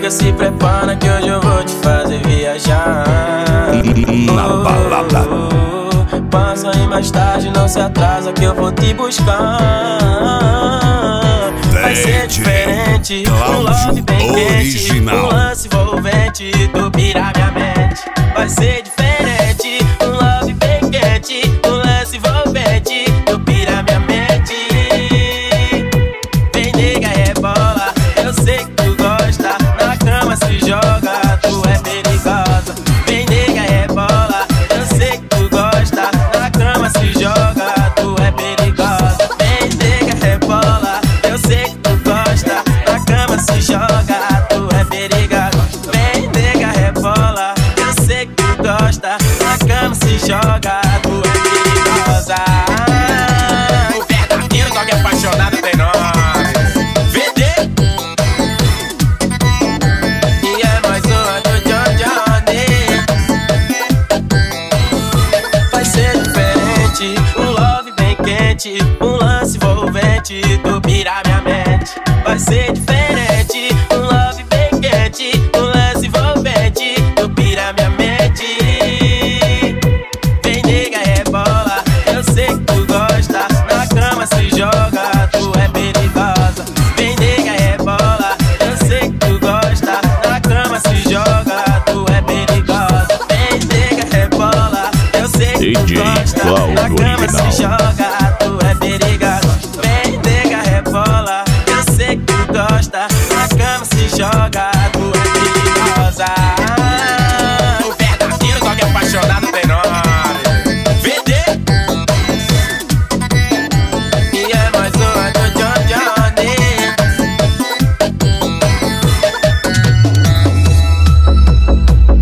nega, se prepara que hoje eu vou te fazer viajar. Na balada. Passa aí mais tarde, não se atrasa que eu vou te buscar. Vai ser diferente, um love bem quente, um lance envolvente, tu pira minha mente. Vai ser diferente, um love bem quente, um lance envolvente, tu pira minha mente. Vem nega, rebola, eu sei que tu gosta, na cama se joga, tu é perigosa. Vem nega, rebola, eu sei que tu gosta, na cama se joga, tu é perigosa. Vem nega, rebola, eu sei que tu gosta, na cama se joga, tu é perigosa. Vem nega, rebola, eu sei que tu gosta, na cama se joga, tu é perigosa. O verdadeiro dog apaixonado tem nós. VD e é mais uma do John Johnny. Vai ser diferente, um love bem quente, um lance envolvente, tu pira minha mente. Vai ser diferente, um love bem quente, um lance envolvente, tu pira minha mente. Vem nega, rebola, eu sei que tu gosta, na cama se joga, tu é perigosa. Vem nega, rebola, eu sei que tu gosta, na cama se joga, tu é perigosa. Vem nega, rebola, eu sei que tu DJ gosta, Cláudio na cama se Original. joga,